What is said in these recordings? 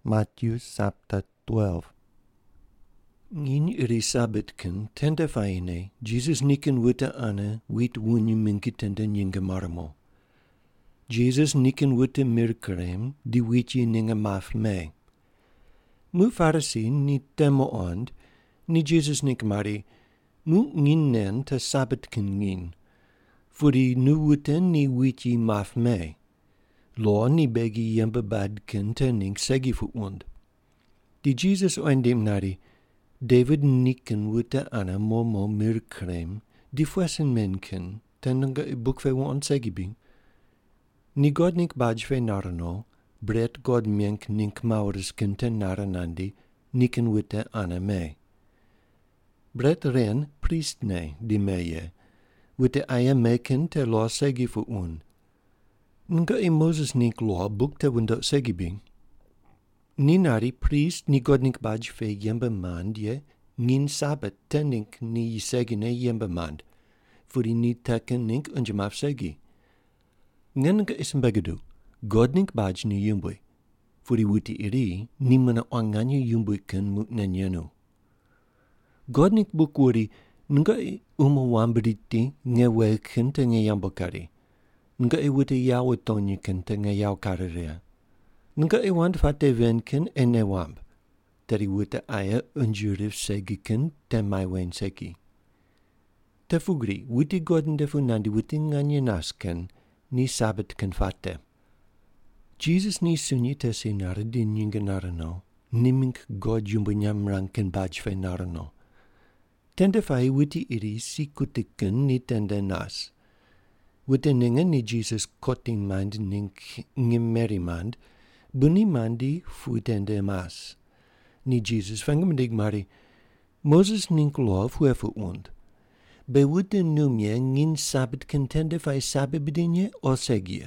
Matthew chapter 12. Ngin iri sabitken tenda faine, Jesus niken wuta ana, wit wunye minki tenda nyinga maramo. Jesus niken wuta mirkrem, di witje ninga maf me. Mu farisi ni temo ond, ni Jesus nik mari, mu ngin nen ta sabitken ngin. Furi nu wuta ni witje maf me. Lo ni begi yamba badken te ning segi fu und. Di Jesus oindem nari, David niken wuta ana momo mirkrem, di fuesen menken, tenanga I boek fe won segibing. Ni God nink badj fe narano, bret God menk nink maurus kenten naranandi, niken wuta ana me. Bret ren priest ne, di meye, wuta aya meken te lo segi fu un. Nga Moses nink lo boek te windo segibing. Ni nari priest ni God nink badj fe yemba mand ye, ngin sabat ten nink ni segine yemba mand, furi ni teken nink unjamaf segi. Ngen nga isembegadu, God nink badj ni yumbui, furi wuti iri ni mana wanganya yumbui ken mut nenyenu. God nink bukwuri nga wambriti nge weken te nge yambokari, nga wuti yawe tonyi ken te nge yaw kararia. Nga want fate venken ene wamb. Teri wuta aya unjurif segiken te mai wen segi. Te fugri, wuti godin defu nandi wuti nganye nasken, ni sabat ken fate. Jesus ni sunyi te se naradi nyinga narano, nimink God jumbo nyamrang ken baj fe narano. Tende fai wuti iri si kutiken ni tende nas. Wuti ninga ni Jesus koting mand nink ngimeri mand, buni mandi fuitende mas. Ni Jesus vangemendig mari, Moses nink lof huefu und. Be wute numje ngin sabit contende fai sabe bedinje o segie.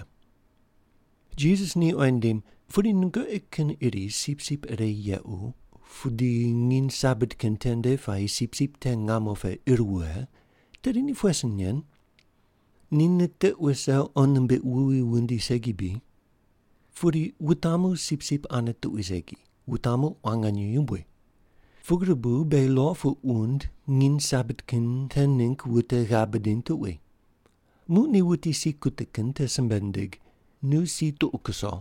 Jesus ni oindem, fudi nunga ikken iri sip ere yeu, fudi ngin sabit contende fai sip te ngamo fe irwe, teri ni fuesen yen. Ni nete wesa onnembe wui wundi segibi. Furi wutamu sip anatu isegi, wutamu wanganyu yumbui. Fugrubu be lo fu und ngin sabitkin ten nink wuta gabedin tuwe. Mu ni wuti si kutiken te sembendig, nu si tu ukuso.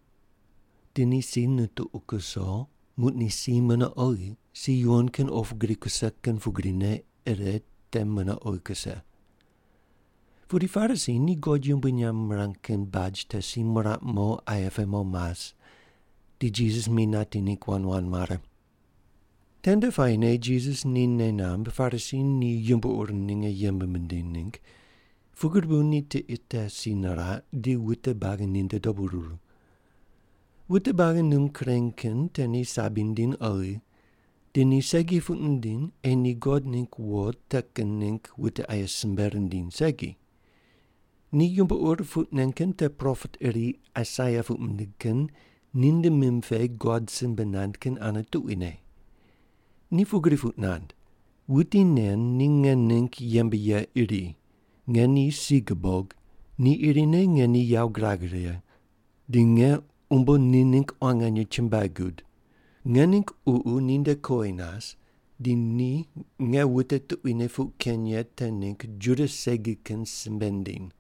Dini si nu tu ukuso, mu ni si mana oi, si yuanken of grikusaken fugrine ere te mana oi kese. Voor die farisi ni God yumbunyam ranken badj te si morat mo ayafe mo mas, di Jesus minati ni kwan mare. Tende faine Jesus ni nenam farisi ni yumbu urninge yumbu mendinink, fugerbu ni te ita sinara di witte bagen in de dobururu. Witte bagen num krenken teni sabindin oi, di ni segi futendin en ni God nink woord teken nink witte ayasemberendin segi. Ni jumbo voet nenken te profet eri Isaiah voet mendiken, ninde mimfe God sin benandken aan het tuine. Ni fugri voet nand. Wuti nen ni ngenink jembe iri. Ngeni sigebog, ni irine ngeni jou grageria. Dinge umbo ninink anganje chimbagud. Ngenink ninde koinas, di ni nge wute tuine voet kenje tenink judas segiken simbendin.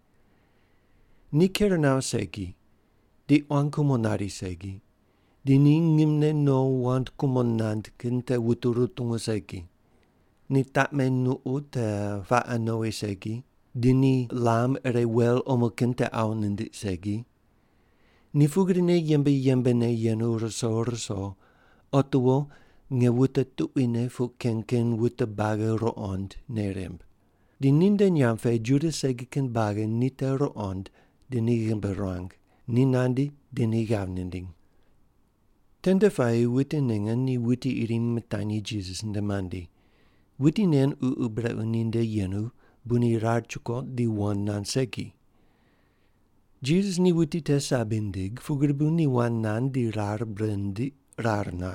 Ni keranau segi, di wankumonari segi, di ni ngimne no want kumonant kinte wuturutungu segi, ni tatmen nu te vaanoe segi, di ni lam ere wel omo kinte aunende segi, ni fugrine yembe ne yenu rso, otuo nge wuta tuine fu kenken wuta bage roond neremb. Di ninde nyamfe jude segi ken bage nite roond, dini gemberang, ni nandi, dini gavnending. Tende fai witi nengen ni witi irim metani Jesus ndemandi. Witi nen bre uninde yenu, buni rar chuko di wan nan seki. Jesus ni witi te sabindig, fugerbu ni wan nan di rar brendi rar na.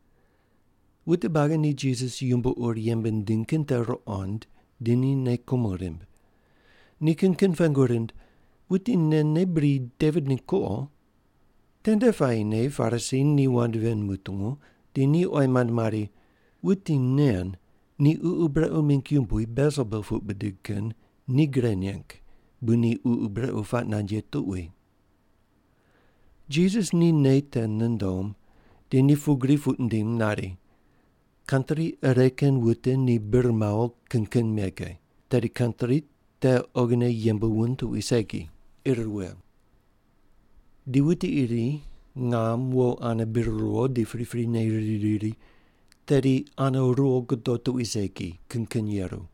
Witi baga ni Jesus yumbo yemben dinken te roond, dini ne kumorimb. Ni ken fangorind, wuti nene bri David Nicole, Tende faine Farisi ni wandven mutungu, di ni oiman mari, wuti nen, ni uubra uminkyumpui Beelzebul fut bedigken, ni grenyank, buni uubra ufat nanje tuwi. Jesus ni neten nendom, di ni fugri futendim nari. Kantri reken wute ni bermao kenken mege, tadi kantri te ogne yemba wuntu iseki, irwe. Di wuti iri, ngam wo ana birruo di frifri ne ririri, tadi ana ruo godotu iseki, kenken yeru.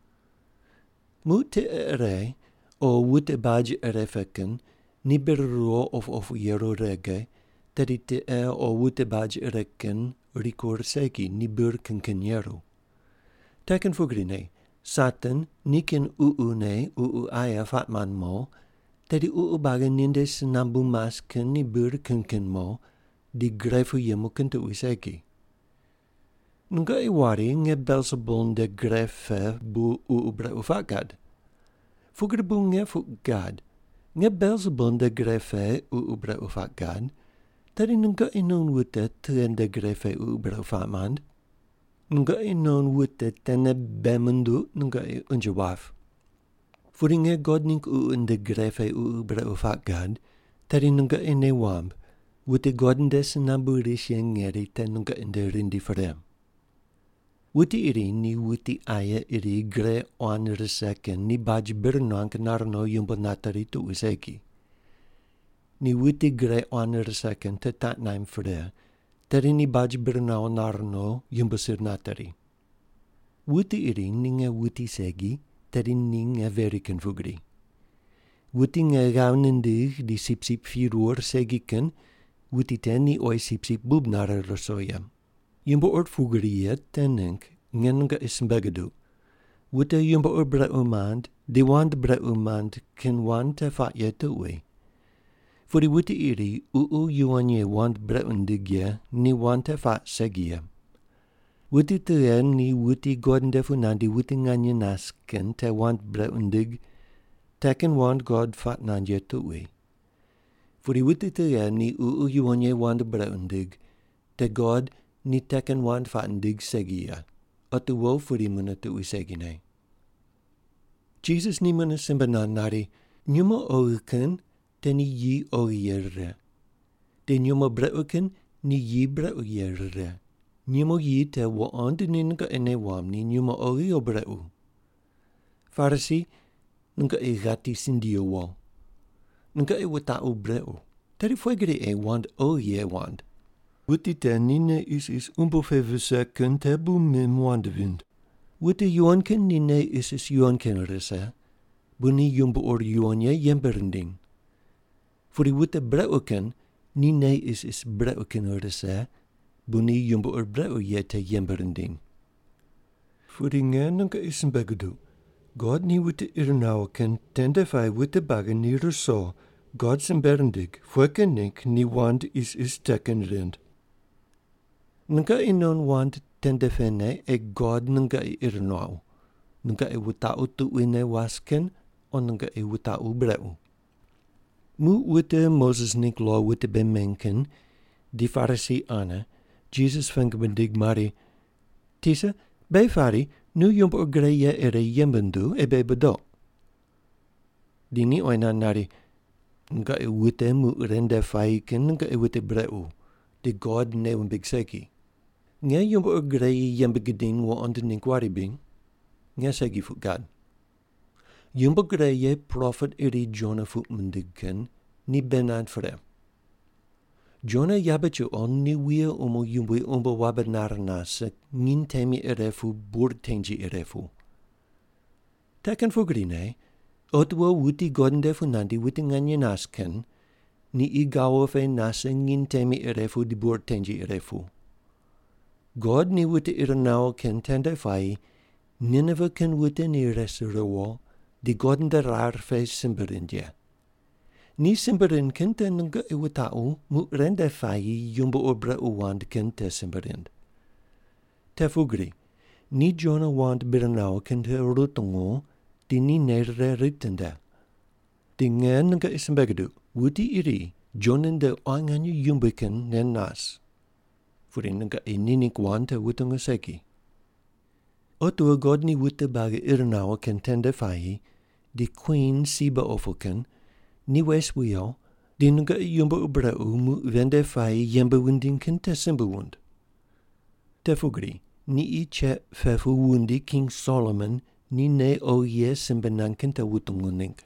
Mute ere, o wute baj ere feken, ni birruo of yeru rege, tadi te o wute baj reken, rikur seki ni bur kenken yeru. Teken fugrine, Satan niken uune aya fatman mo, tadi baga ninde senambu masken ni bur kenken mo, di grefu yemu kentu iseki. Nga iwari nge Beelzebul de grefe bu bre ufakad. Fugrebu nge fukgad, nge Beelzebul de grefe bre ufakad, tadi nga inon wute ten de grefe bre ufatmand. Nga inon wute tene bemendu nga unjawaf. Furinge God nink in de grefe bre ufakad, tadi nga ine wamb, wute God des namburish ngeri ten nga in de rindi frem. Wuti iri ni wuti aya iri gre on reseken ni baj bernank narno yumbo natari tu iseki. Ni wuti gre on reseken te tatnaim fre, teri ni baj bernao narno yumbo sir natari. Wuti iri ninge wuti segi, teri ninge veriken fugri. Wuti nge gaunendig di sip 4 uur segiken, wuti ten ni oi sip bubnare rosoyam. Yumbo ort fugriet tenink ngenga ismbegedu. Wute yumbo ort bre umand, di wand bre umand ken wand te fatje tuwe. Furi wute iri yuanye wand bre undigye ni wand te fat segie. Wute te ni wute god defunandi wute nganye nasken te wand bre undig, teken wand god fat nanje tuwe. Furi wute te ni yuanye wand bre undig, te god ni teken wand fatendig segia, atu wo furi muna tu segine. Jesus ni muna simbanan nari, nyuma oiken, te ni yi oierre. Te nyuma breuken, ni yi breuyerre. Nyuma yi te wo ande ninga ene wam ni nyuma oi o breu. Farisi, nunga e gati sindio wo. Nunga e wata o breu. Teri fuegre e wand oie wand. Wuti te nine is umbofevuse kun te bu mim wandewind. Wuti yuanken nine is yuanken rese, buni yumbo or yuanje jemberending. Furi wuti breuken, nine is breuken rese, buni yumbo or breu te jemberending. Furi ngenanga is een begedu. God ni wuti irnauken tendefai wuti bagen ni ruso, God zijn berendig, fuekenik ni wand is teken rind. Nga inon wand tendefene e God nga irnau. Nga e wutau tu ine wasken, on nga e wutau breu. Mu wute Moses nik law wute bemenken, di Farisi ane, Jesus vengebendig mari, tisa, bei fari, nu jumbo greie ere jembendu e be bedo. Dini oina nari, nga e wute mu rende faiken nga e wute breu, di God ne big seki. Nga jumbo greie jembegedin wo on den inkwari bing, nga segi fu God. Jumbo greie prophet iri Jonah fu mendigen, ni benad frem. Jonah jabetje on ni wia jumbo umbo wabenarnase, nin temi erefu burtenji erefu. Teken fu grine, otwo wuti godende fu nandi wuti nganye nasken, ni igawofe nase nin temi erefu di burtenji erefu. God ni wuti irnao ken tende fai, Nineveh ken wuti ni reserewo, di godende rarfe simberindje. Ni simberin ken te nga iwatau mu rende fai jumbo obre uwand ken te simberind. Te fugri, ni Jonah wand birnau ken te rutungo, di ni nere ritende. Di ngen nga isimbegedu, wuti iri, Jonen de oanganyu yumbiken nen nas. Furinanga ininik wanta wutunga seki. Otua godni wuta baga irnawa kentende fai, di queen siba ofoken, ni wes wio, dinunga yumba ubrau mu vende fai yemba wundin kente simba wund. Tefugri, ni iche fefu wundi King Solomon, ni ne o ye simba nankenta wutungunink.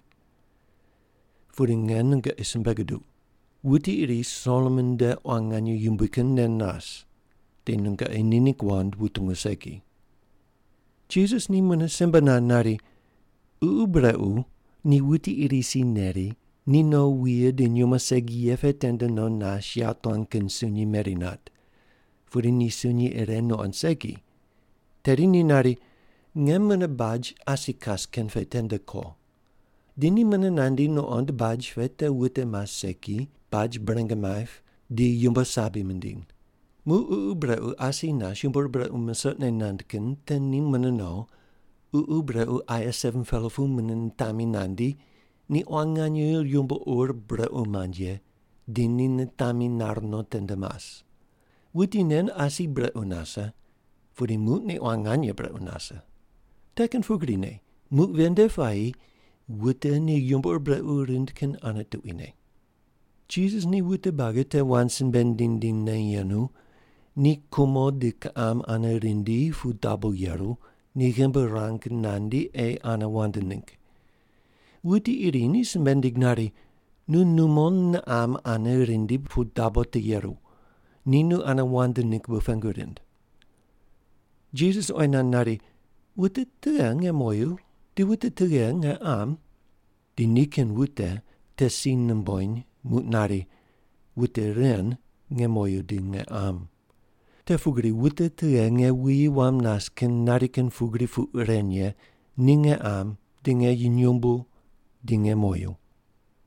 Furingananga isimbagadu. Wuti iri Solomon de oanganyu yumbiken nen nas, dinunga ininik wand wutunga seki. Jesus ni muna simba na nari, ubrau, ni wuti iri si neri, ni no wia din yuma segi yefe tenda no na shiatuan ken sunyi merinat. Furi ni sunyi ere no ansegi. Teri ni nari, ngem muna baj asikas ken fe tenda ko. Dini muna nandi no ond baj fete wute mas seki, baj brengamaif, di yumba sabi mendin. Mu ubrau asi na shumbur brau masotne nandken ten ni muna no, ubrau aya 7 felafu munen tami nandi, ni oanganyu yumba brau manje, dini ne tami narno tendamas. Wuti nen asi brau nasa, furi mut ni oanganya brau nasa. Teken fugrine, mut vende fai, wuta ni yumba brau rindken anatuine. Jesus ni wuta baga te wansen bendin din na yanu, ni kumo di kaam ana rindi fu dabo yaru, ni gimba rank nandi ana wandenink. Wuti irini sembendignari, nu numon na am ana rindi fu dabo te yaru, ni nu ana wandenink bufangurind. Jesus oinan nari, wuta tuya nge moyu, di wuta tuya nge am, di niken wuta te sin namboin, mut nari, wuta ren nge moyu di nge am. Te fugri wuta tuya nge wii wam nasken nariken fugri fu renye, ni nge am, di nge yinyumbu, di nge moyu.